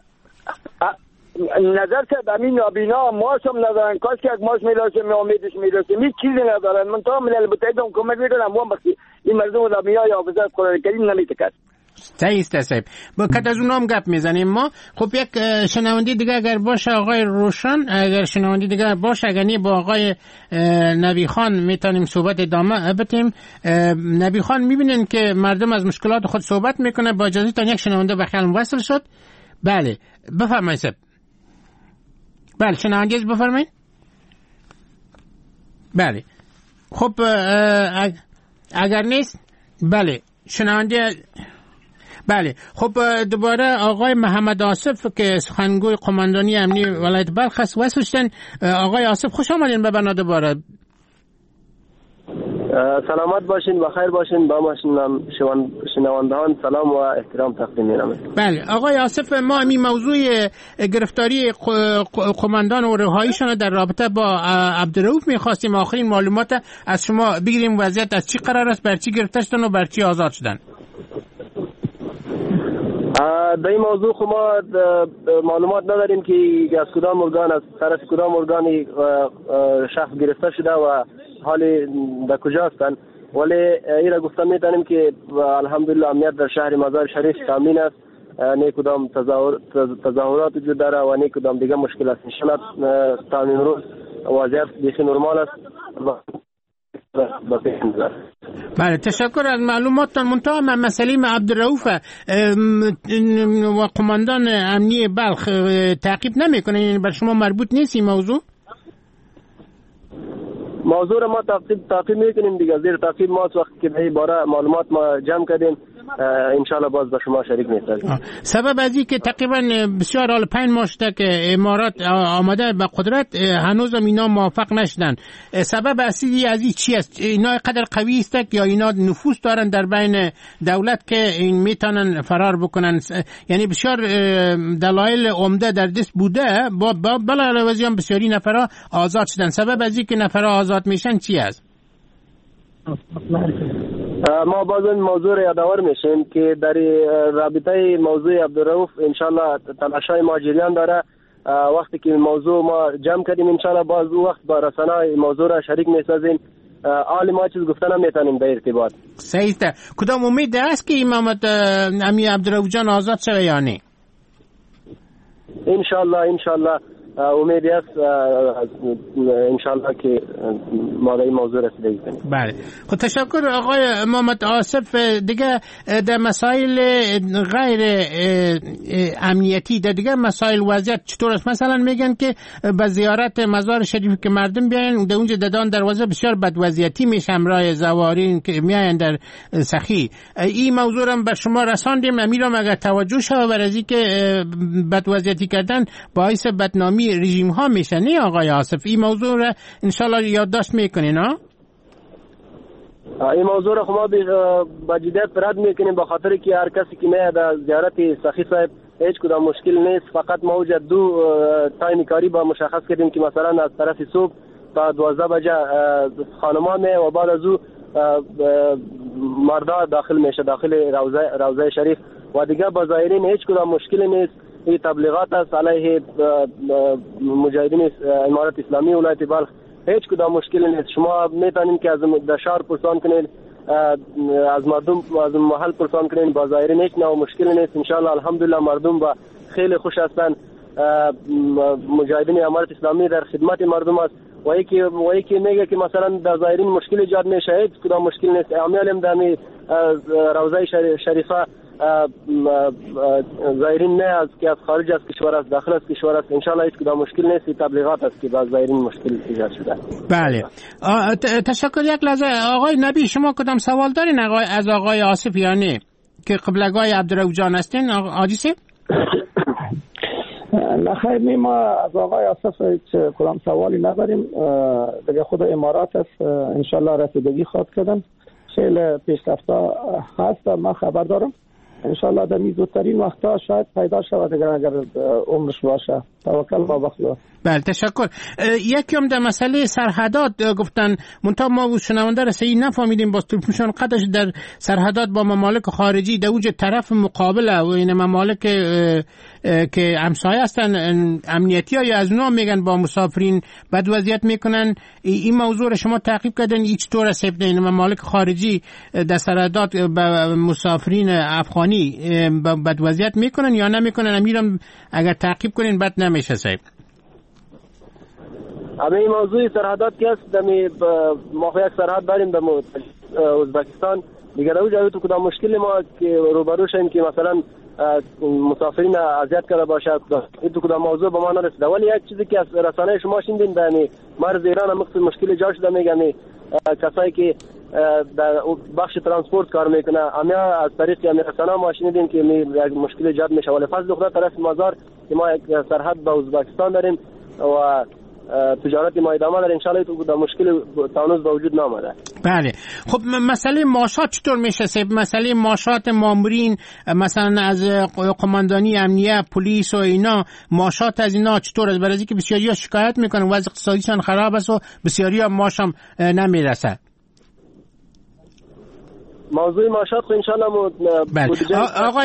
نظر که امین نابینا ماش هم ندارن کاش که یک ماش میرسه می امیدش میرسه هیچ چیزی ندارن من تا ملل متحد هم کمک میکنم وام بخی این مردم نابینا یا وزارت قرآن کریم نمیتکد صحیح صاحب با کت از اونام گپ میزنیم ما. خب یک شنوندی دیگه اگر باشه آقای روشن اگر شنوندی دیگه باشه اگر نی با آقای نبی خان میتونیم صحبت ادامه بدیم. نبی خان میبینین که مردم از مشکلات خود صحبت میکنه با اجازه تا یک شنونده به خیال وصل شد. بله بفرمایید صاحب. بله شنونده بفرمایید. بله خب اگر نیست بله شنونده بله خب دوباره آقای محمد آصف که سخنگوی قماندانی امنی ولایت بلخ است وصل شدن. آقای آصف خوش آمدین به برنامه دوباره. سلامت باشین و خیر باشین با ما شنوندگان سلام و احترام تقدیم می‌کنم. بله آقای آصف ما این موضوع گرفتاری قماندان و رهاییشون در رابطه با عبدالرؤوف می‌خواستیم آخرین معلومات از شما بگیریم وضعیت از چی قرار است بر چی گرفته شدن و بر چی آزاد شدن. در این موضوع خب ما معلومات نداریم که از کدام ارگان از طرف کدام ارگانی شخص گرفته شده و حال در کجا هستند ولی این را گفته میتونیم که الحمدلله امنیت در شهر مزار شریف تامین است نه کدام تظاهرات وجود داره و نه کدام دیگه مشکل است انشاءالله تامین روز وضعیت بیخی نرمال است. بله تشکر از معلوماتتان. منتها مسئله عبدالرؤوف و قماندان امنی بلخ تعقیب نمیکنه یعنی بر شما مربوط نیست این موضوع را ما تعقیب میکنیم دیگه زیر تعقیب ما وقتی که به باره معلومات ما جمع کردیم انشالله باز با شما شریک می‌شیم. سبب از این که تقریبا بسیار حال 5 ماه شده که امارات آمده به قدرت هنوز اینا موافق نشدن. سبب اصلی از این چی است؟ اینا قدر قوی است یا اینا نفوذ دارن در بین دولت که این میتونن فرار بکنن؟ یعنی بسیار دلایل عمده در دست بوده بلعلاوه هم بسیاری نفرها آزاد شدن. سبب از این که نفرها آزاد میشن چی است؟ ما باز این موضوع را یادآور میشیم که در رابطه موضوع عبدالرؤوف انشالله تلاشای ما جریان داره. وقتی که موضوع ما جمع کردیم انشالله باز او وقت با رسانه‌های موضوع را شریک میسازیم. حال ما چیز گفتن نمیتونیم در ارتباط. صحیح ده. کدام امید است که امامت امیر عبدالرؤوف جان آزاد شوه یا نه؟ انشالله امیدی است انشالله که ما به این موضوع رسیدگی کنیم. بله خب تشکر آقای محمد آصف. دیگه در مسائل غیر امنیتی در دیگه مسائل وضعیت چطور است؟ مثلا میگن که به زیارت مزار شریف که مردم بیاین در اونجا ددان دروازه بسیار بد وضعیتی میشه، همراه زوارین که میاین در سخی. این موضوع هم به شما رساندیم، امیرم اگر توجه شود بر از اینکه بد وضعیتی کردن باعث بدنامی رژیم ها میشه. نه آقای آصف این موضوع را انشالله یادداشت میکنین ها؟ این موضوع را ما با جدیت رد میکنیم، به خاطر که هر کسی که میاد در زیارت سخی صاحب هیچ کدام مشکل نیست. فقط ما وجد دو تایم کاری با مشخص کردیم که مثلا از طرف صبح تا 12 بجه خانمان می و بعد از او مردا داخل میشه داخل روضه شریف و دیگه با زائرین هیچ کدام مشکل نیست. این تبلیغات است علیه مجاهدین امارت اسلامی ولایت بلخ، هیچ کدام مشکل نیست. شما میتونید که از شهر پرسان کنید، از مردم از محل پرسان کنید، با زائرین هیچ نوع مشکل نیست. انشاءالله الحمدلله مردم با خیلی خوش هستند. مجاهدین امارت اسلامی در خدمت مردم است و یکی میگه که مثلا در زائرین مشکل ایجاد میشه، هیچ کدام مشکل نیست. عمل در روضه شریفه زائرین نه از که از خارج از کشور است، داخل از کشور است. انشالله هیچ کدام مشکل نیست. تبلیغات است که با زائرین مشکل ایجاد شده. بله تشکر. یک لحظه آقای نبی شما کدام سوال دارین از آقای آصف یا نه که قبلگاه عبدالرؤوف جان هستین؟ آجیسی؟ نخیر ما از آقای آصف هیچ کدام سوالی نداریم. دیگه خود امارات است انشالله رسیدگی خواهد کردن. خیلی پیشرفته هست من خبر دارم. انشالله در زودترین وقتا شاید پیدا شود اگر عمرش باشه. توکل با خدا. بله تشکر. یکی هم در مسئله سرحدات گفتن منتها ما شنونده رسایی نفهمیدیم باز توپشون قدش در سرحدات با ممالک خارجی در اوج طرف مقابله و این ممالک که همسایه هستن امنیتی ها یا از اونا میگن با مسافرین بد وضعیت میکنن. این موضوع را شما تعقیب کردن هیچ طور حساب این ممالک خارجی در سرحدات به مسافرین افغانی بد وضعیت میکنن یا نمیکنن؟ امیرم اگر تعقیب کنین بد نمیشه صاحب. اما این موضوع سرحدات که است ما یک سرحد داریم در ازبکستان دیگر اوجه تو کدام مشکل ما که روبرو شیم که مثلا مسافرین اذیت کرده باشد این تو کدام موضوع به ما نرسیده. ولی یک چیزی که از رسانه شما شنیدین در مرز ایران هم مشکل ایجاد شده میگن کسایی که در بخش ترانسپورت کار میکنه اما از طریق رسانه ما شنیدیم که یک مشکل ایجاد میشه. ولی فضل خدا طرف مزار که ما یک سرحد با ازبکستان داریم و تجارت ما ادامه داره انشالله تو در مشکل تانوز با وجود نامده. بله خب مسئله معاشات چطور میشه صاحب؟ مسئله معاشات مامورین مثلا از قماندانی امنیت پلیس و اینا معاشات از اینا چطور است؟ برای اینکه بسیاری‌ها شکایت میکنن وضع اقتصادیشان خراب است و بسیاری‌ها معاش هم نمیرسه. موضوع معاشات خو انشالله آقای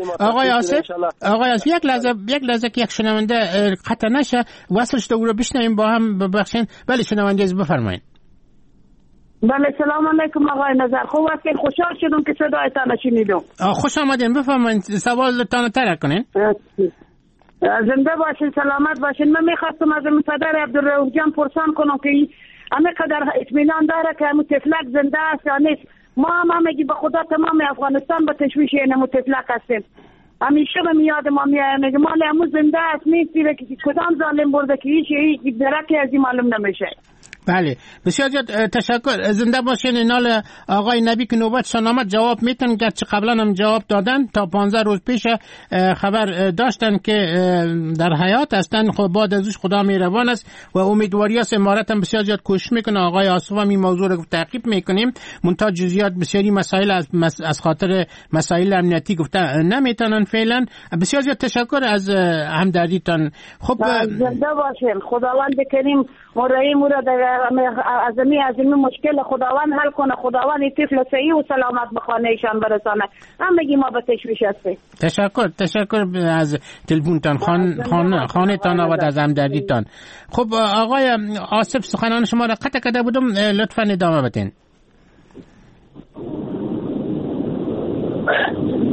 آصف یک لحظه که یک شنونده قطع نشه وصلش دو رو بشنویم با هم ببخشین. بله شنونده از بفرمایید. بله سلام علیکم آقای نظر. خوب است که خوشحال شدم که صدایتان شنیدم. خوش آمدین بفرمایید سوالتان طرح کنین. زنده باشین سلامت باشین. من میخواستم از پدر عبدالرؤوف جان پرسان کنم که همه قدر اطمینان داره که همون تفلک زنده است یا نیست. ما هم میگی به خدا تمام افغانستان به تشویش این متفلک هستیم. همیشه به میاد ما میگه مال همون زنده است نیستی که کدام ظالم برده که هیچ درکی از این معلوم نمیشه. بله بسیار تشکر. زنده باشین. اینال آقای نبی که نوبتشان آمد جواب میتن گرچه قبلا هم جواب دادن تا 15 روز پیش خبر داشتن که در حیات هستن. خب بعد ازش خدا مهربان است و امیدواری است امارت هم بسیار زیاد کوشش میکنه. آقای آصف هم این موضوع رو تعقیب میکنیم منتها جزئیات بسیاری مسائل از خاطر مسائل امنیتی گفته نمیتونن فعلا. بسیار زیاد تشکر از همدردیتان. خب زنده باشین. خداوند کریم مرایی مراد از این مشکل خداوند حل کنه. خداوند طفل صحیح و سلامت به خانهشان برسانه. هم میگیم ما به تشویش هستیم. تشکر از تلفنتان خانه تان و از همدردیتان. خب آقای آصف سخنان شما را قطع کرده بودم لطفا ادامه بدین.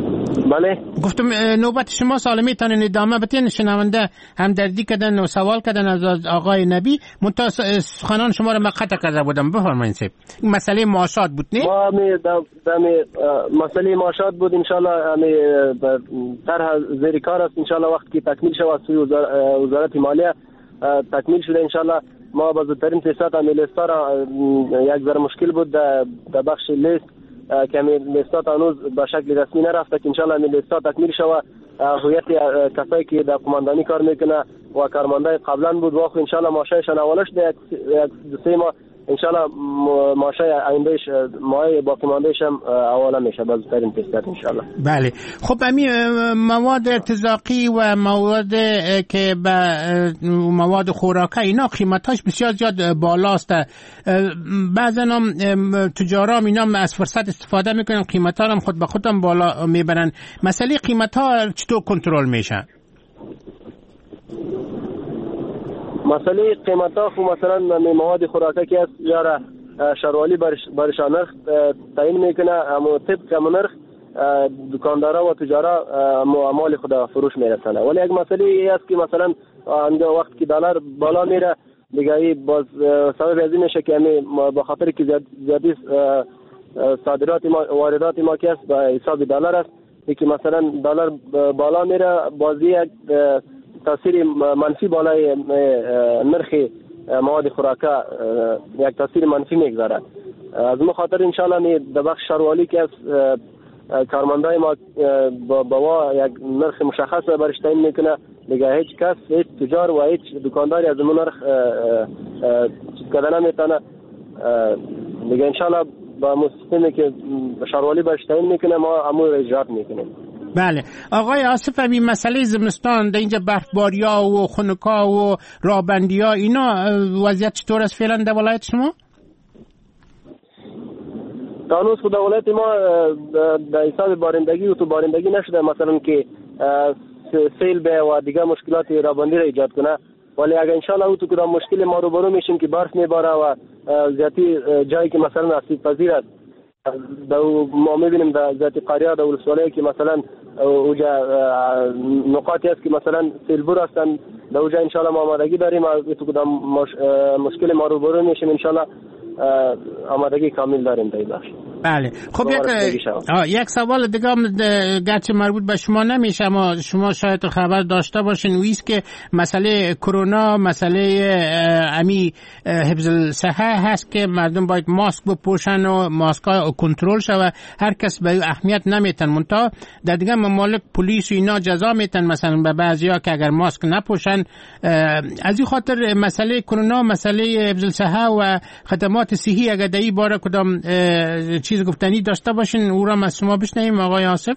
بله گفتم نوبت شما سال میتونین ادامه بدین. شنونده همدردی کردن و سوال کردن از آقای نبی، منتها سخنان شما رو مقطع کرده بودم. بفرمایید سیب. مسئله معاشات بود نه؟ ما مسئله معاشات بود. انشالله طرح زیر کار است. انشالله وقتی که تکمیل شود سوی وزارت مالیه تکمیل شده انشالله ما با زودترین فرصت لیستا را یک ذره مشکل بود در بخش لیست که لیستات هنوز به شکل رسمی نرفته که انشالله لیستا تکمیل شود. هویت کسایی که در قماندانی کار میکنه و کارمندای قبلا بود واقعا انشالله ماشایشان اولش در یک دو سه ماه انشالله ماشای آیندهش ماه باقی ماندهش هم اولا میشه با زودترین فرصت انشالله. بله خب همین مواد ارتزاقی و مواد که مواد خوراکی اینا قیمتاش بسیار زیاد بالاست. بعضا هم تجارا اینا از فرصت استفاده میکنن قیمتا هم خود به خودم بالا میبرن. مسئله قیمتا چطور کنترل میشه؟ مسئله قیمتا خو مثلا مواد خوراکی که است یا شروالی برشان نرخ تعیین میکنه، اما طبق نرخ دکاندارا و تجارا مال خود فروش میرسنه. ولی یک مسئله ای است که مثلا وقت که دلار بالا میره دیگه باز سبب از این میشه که با خاطر که زیادی صادرات ما واردات ما که است به حساب دلار است که مثلا دلار بالا میره بازی یک تاثیر منفی بالای نرخ مواد خوراکه یک تاثیر منفی میگذاره. از ما خاطر انشالله در بخش شروالی که از کارمندای ما با یک نرخ مشخص برش تعیین میکنه دیگه هیچ کس هیچ تجار و هیچ دکانداری از اون نرخ چیز کردن نمیتونه دیگه انشالله با مستقیمی که شروالی برش تعیین میکنه ما امور اجرات میکنیم. بله آقای آصف، همین مسئله زمستان در اینجا برفباریا و خنکا و رابندیا اینا وضعیت چطور است فعلا در ولایت شما؟ تانوز خود ولایت ما در حساب بارندگی و تو بارندگی نشده مثلا که سیل به و دیگه مشکلات رابندی را ایجاد کنه. ولی اگر انشالله او تو کدام مشکل ما روبرو میشیم که برف میباره و زیادی جایی که مثلا آسیب پذیر است ما میبینیم در ذاتی قریه در ولسوالی که مثلا اوجا نقاطی است که مثلا سیلبور هستن در اوجا انشالله ما آمادگی داریم تو کدام مشکل ما روبرو میشیم انشالله آمادگی کامل داریم در این بخش. بله خب یک سوال دیگه گرچه مربوط به شما نمیشه اما شما شاید خبر داشته باشین و ایست که مسئله کرونا مسئله امی حفظ الصحه هست که مردم باید ماسک بپوشن و ماسک ها کنترل شود. هر کس به اهمیت نمیتن منتها در دیگه ممالک پلیس و اینا جزا میتن مثلا به بعضیا که اگر ماسک نپوشن. از این خاطر مسئله کرونا مسئله حفظ الصحه و خدمات صحی اگر در این باره کدام چیز گفتنی داشته باشین او را از شما بشنویم آقای آصف.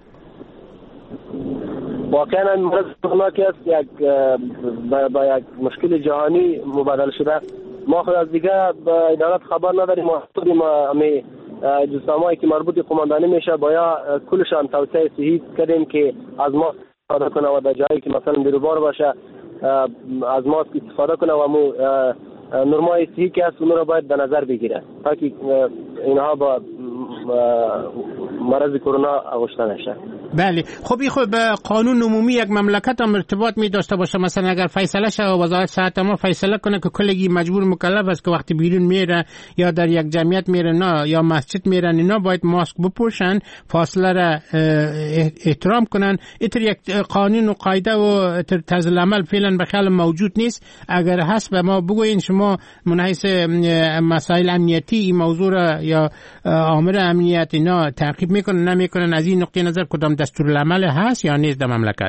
واقعا مرض کرونا که است با یک مشکل جهانی مبادله شده. ما خود از دیگه با ادارات خبر نداریم. ما خودیم جسامایی که مربوط قماندانی میشه باید کلشان توصیه صحی کردیم که از ماسک استفاده کنه و در جایی که مثلا بیروبار باشه از ماسک استفاده کنه و مو نرمای صحی که است اون را باید در نظر بگیره تا که اینها با مرض کرونا آغشته نشه. بله خب این خب قانون عمومی یک مملکت هم ارتباط می داشته باشه. مثلا اگر فیصله شه وزارت صحت ما فیصله کنه که کلگی مجبور مکلف است که وقتی بیرون میره یا در یک جمعیت میره نه یا مسجد میرن اینا باید ماسک بپوشن، فاصله را احترام کنن. اینطور یک قانون و قاعده و طرز عمل فعلا به خیال موجود نیست. اگر هست به ما بگوین شما من حیث مسائل امنیتی این موضوع را یا آمر امنیت اینا تعقیب میکنن نمیکنن از این نقطه نظر کدام دستورالعمل هست یا نیست در مملکت؟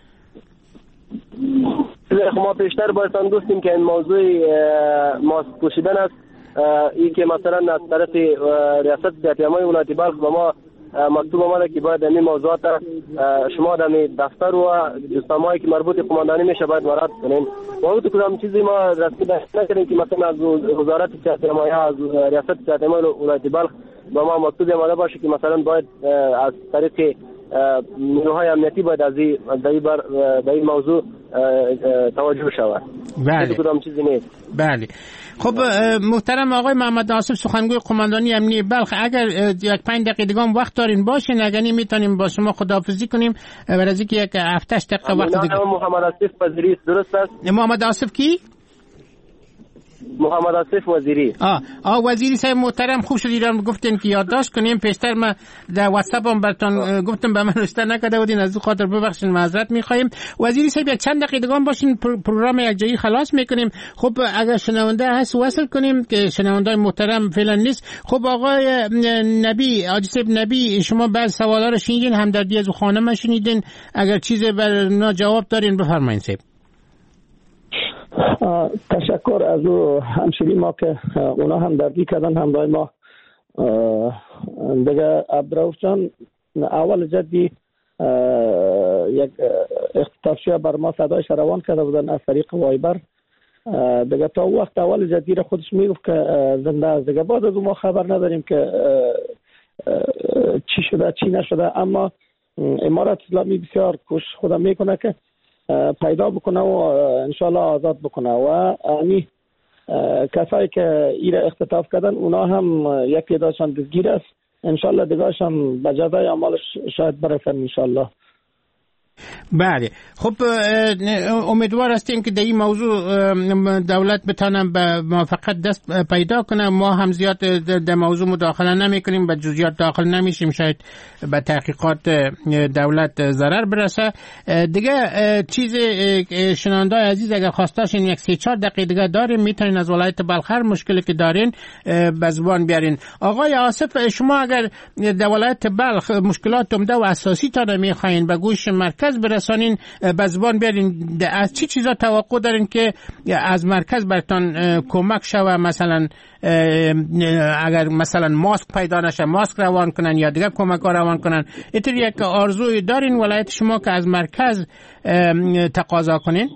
ما پیشتر باید دوستیم که این موضوع ماسک پوشیدن است. این که مثلا از طرف ریاست جمهوری ولایت بلخ به ما مکتوب آمده که باید این موضوعات شما در دفتر و جسامایی که مربوط قماندانی میشه باید مراعات کنین. و او تو کدام چیزی ما رسمی نکردیم که مثلا از وزارت صحت یا از ریاست صحت ولایت بلخ به ما مکتوب آمده باشه که مثلا باید از طریق نیروهای امنیتی باید از این موضوع توجه شود. بله کدام چیزی نیست. بله خب محترم آقای محمد آصف سخنگوی قماندانی امنیه بلخ، اگر یک 5 دقیقه دیگه وقت دارین باشین، اگر نی میتونیم با شما خداحافظی کنیم برای از اینکه یک 7-8 دقیقه وقت دیگه. محمد آصف وزیری درست است؟ محمد آصف کی؟ محمد آصف وزیری. وزیری صاحب محترم، خوب شد ایران گفتین که یادداشت کنیم. پیشتر ما در واتساپ هم براتون گفتم به من رسیده نکرده بودین، از اون خاطر ببخشید، معذرت میخوایم. وزیری صاحب یک چند دقیقه دیگه باشین، پروگرام یک جایی خلاص میکنیم. خب اگر شنونده هست وصل کنیم که شنونده محترم فعلا نیست. خب آقای نبی، حاجی صاحب نبی، شما بعض سوالا رو شنیدین، همدردی از خانم شنیدین، اگر چیزی بر نا جواب دارین بفرمایید صاحب. تشکر از او همشیری ما که اونا هم دردی کردن همراه ما. دیگه عبدالرؤوف جان اول جدی یک اختطافچی بر ما صدایش روان کرده بودن از طریق وایبر. دیگه تا وقت اول جدی را خودش میگفت که زنده است. دیگه بعد از ما خبر نداریم که چی شده چی نشده، اما امارت اسلامی بسیار کوشش خودم میکنه که پیدا بکنه و انشالله آزاد بکنه و امی کسایی که ایره اختطاف کردن اونا هم یکی داشتن دستگیر است، انشالله دیگرش هم به جزای اعمالش شاید برسن انشالله. بله خب امیدوار هستیم که در این موضوع دولت بتانم به موافقت دست پیدا کنه. ما هم زیاد در موضوع مداخله نمی کنیم، به جزئیات داخل نمیشیم، شاید به تحقیقات دولت ضرر برسه. دیگه چیز شنوندای عزیز اگر خواستاشین یک 3-4 دقیقه دیگه داریم، میتونین از ولایت بلخ هر مشکلی که دارین به زبان بیارین. آقای آصف، شما اگر در ولایت بلخ مشکلات عمده و اساسی تا نمیخواین به گوش مرکز برسانین، به زبان بیارین، از چی چیزا توقع دارین که از مرکز براتون کمک شوه؟ مثلا اگر مثلا ماسک پیدا نشه ماسک روان کنن یا دیگه کمک ها روان کنن، اینطور یک آرزوی دارین ولایت شما که از مرکز تقاضا کنین؟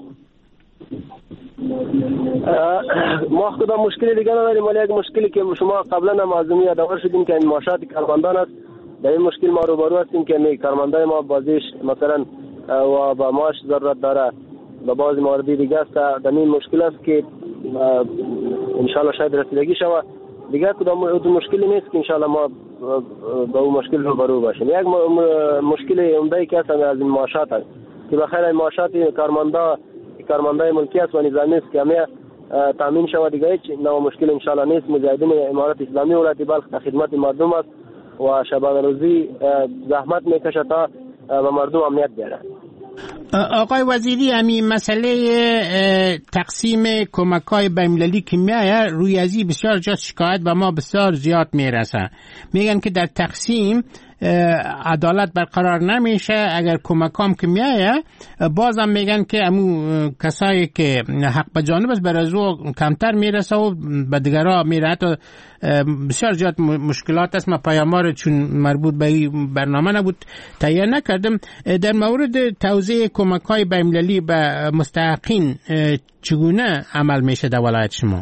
ما خدا مشکلی دیگه نداریم، ولی یک مشکلی که شما قبلا هم آزمی یادآور شدیم که این معاشات کارمندان است. در این مشکل ما روبرو هستیم که کارمندای ما بازیش مثلا و با معاش ضرورت داره، با بعضی موارد دیگه است. در این مشکل است که انشالله شاید رسیدگی شود. دیگه کدام مشکلی نیست که انشالله ما با اون مشکل روبرو باشیم. یک مشکل عمده که است از این معاشات است که بخیر این معاشات کارمندای ملکی است و نظامی است که همه تامین شود. دیگه هیچ نوع مشکل انشالله نیست. مجاهدین امارت اسلامی ولایت بلخ در خدمت مردم است و شبانه روزی زحمت میکشه تا به مردم امنیت بیاره. آقای وزیری، همین مسئله تقسیم کمک‌های بین‌المللی که میایه روی ازی بسیار جا شکایت به ما بسیار زیاد میرسه. میگن که در تقسیم عدالت برقرار نمیشه. اگر کمکام که میایه بازم میگن که امو کسایی که حق به جانب است برای او کمتر میرسه و به دیگرها میره. حتی بسیار زیاد مشکلات است. ما پیاموار چون مربوط به این برنامه نبود تهیه نکردم. در مورد توزیع کمک‌های بین‌المللی به مستحقین چگونه عمل میشه در ولایت شما؟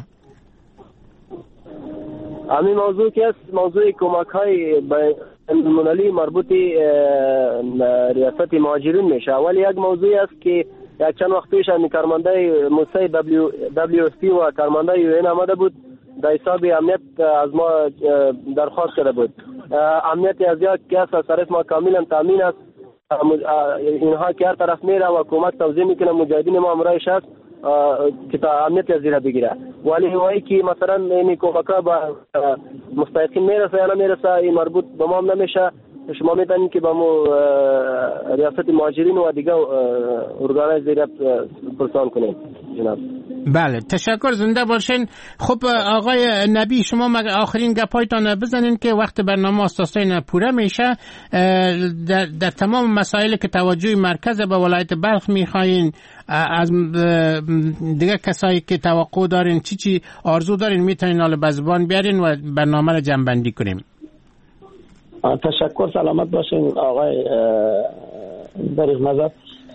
همین موضوع که است موضوع کمک‌های بین‌المللی مربوط ریاست مهاجرین میشه. ولی یک موضوعی است که یک چند وقت پیش همین کارمندای موسسه WFP و کارمندای UN آمده بود در حساب امنیت از ما درخواست کرده بود. امنیت از یک کس از طرف ما کاملا تامین است. اینها که هر طرف میره و کمک توزیع میکنه، مجاهدین ما امرایش است که تا امنیت از زیره بگیره. ولی هایی که مثلا این کمک‌ها با مستحقین میرسه یا نمیرسه این مربوط به ما هم نمیشه. شما میتونید که با مو ریاست مهاجرین و دیگه ارگانهای زیره پرسان کنید جناب. بله تشکر، زنده باشین. خب آقای نبی، شما آخرین گپایتان بزنین که وقت برنامه اساساً پوره میشه. در تمام مسائلی که توجه مرکز به ولایت بلخ میخواین، از دیگه کسایی که توقع دارین چی آرزو دارین میتونین حالا به زبان بیارین و برنامه رو جمع‌بندی کنیم. تشکر، سلامت باشین آقای دریغ نظر.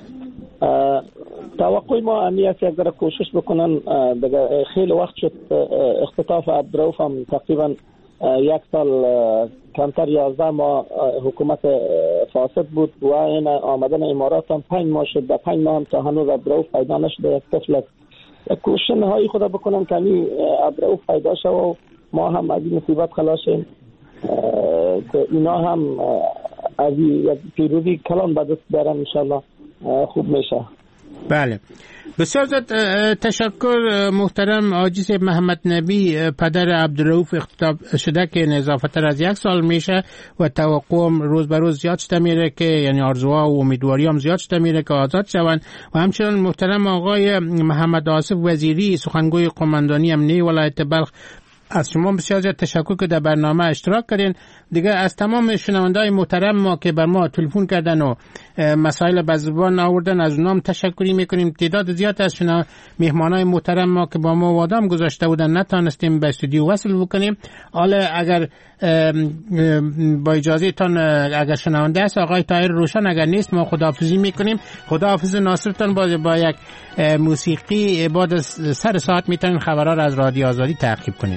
توقع ما همی است یک ذره کوشش بکنن. دیگه خیلی وقت شد اختطاف عبدالرؤوف هم تقریبا 1 سال کمتر 11 ماه حکومت فاسد بود و این آمدن امارات هم 5 ماه شد. در 5 ماه هم تا هنوز عبدالرؤوف پیدا نشده. یک طفل کوشش نهایی خدا بکنن که این عبدالرؤوف پیدا شه و ما هم از این مصیبت خلاص شیم که اینا هم از پیروزی کلان به دست بیارن انشالله خوب میشه. بله بسیار زیاد تشکر محترم حاجی صاحب محمد نبی پدر عبدالرؤوف اغتیاب شده که نزافتر از 1 سال میشه و توقعم روز به روز زیاد شده میره که یعنی آرزوها و امیدواری هم زیاد شده میره که آزاد شوند. و همچنان محترم آقای محمد آصف وزیری سخنگوی قماندانی امنیه ولایت بلخ، از شما بسیار زیاد تشکر که در برنامه اشتراک کردین. دیگه از تمام شنونده‌های محترم ما که بر ما تلفن کردن و مسائل به زبان آوردن از اونام تشکری میکنیم. تعداد زیاد از مهمانای محترم ما که با ما وعده گذاشته بودن نتونستیم به استودیو وصل بکنیم. حالا اگر با اجازه تان اگر شنونده است آقای طاهر روشن اگر نیست ما خداحافظی میکنیم. خداحافظ ناصرتان با یک موسیقی بعد از سر ساعت میتونین خبرها را از رادیو آزادی تعقیب کنید.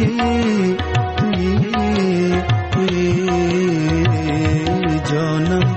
जानम